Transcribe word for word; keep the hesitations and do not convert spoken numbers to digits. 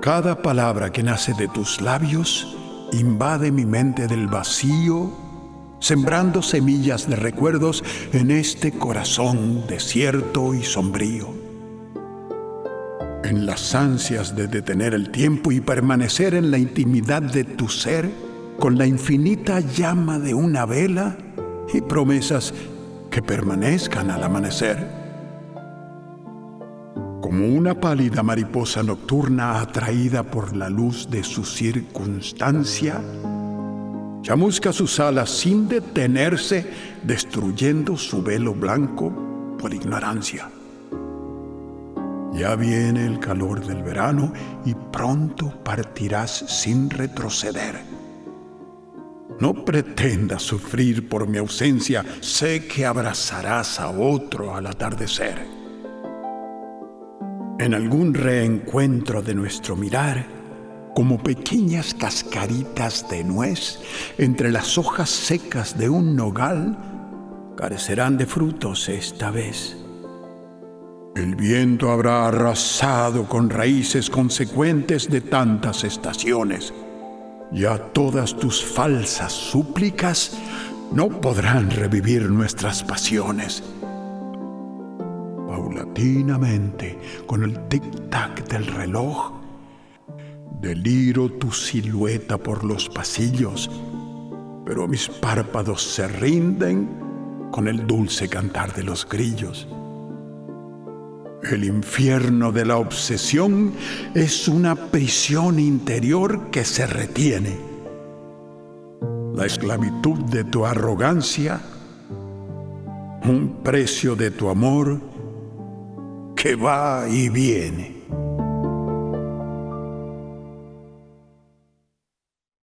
Cada palabra que nace de tus labios invade mi mente del vacío, sembrando semillas de recuerdos en este corazón desierto y sombrío. En las ansias de detener el tiempo y permanecer en la intimidad de tu ser, con la infinita llama de una vela y promesas que permanezcan al amanecer. Como una pálida mariposa nocturna atraída por la luz de su circunstancia, chamusca sus alas sin detenerse, destruyendo su velo blanco por ignorancia. Ya viene el calor del verano y pronto partirás sin retroceder. No pretendas sufrir por mi ausencia, sé que abrazarás a otro al atardecer. En algún reencuentro de nuestro mirar, como pequeñas cascaritas de nuez entre las hojas secas de un nogal, carecerán de frutos esta vez. El viento habrá arrasado con raíces consecuentes de tantas estaciones. Ya todas tus falsas súplicas no podrán revivir nuestras pasiones. Paulatinamente, con el tic-tac del reloj, deliro tu silueta por los pasillos, pero mis párpados se rinden con el dulce cantar de los grillos. El infierno de la obsesión es una prisión interior que se retiene. La esclavitud de tu arrogancia, un precio de tu amor que va y viene.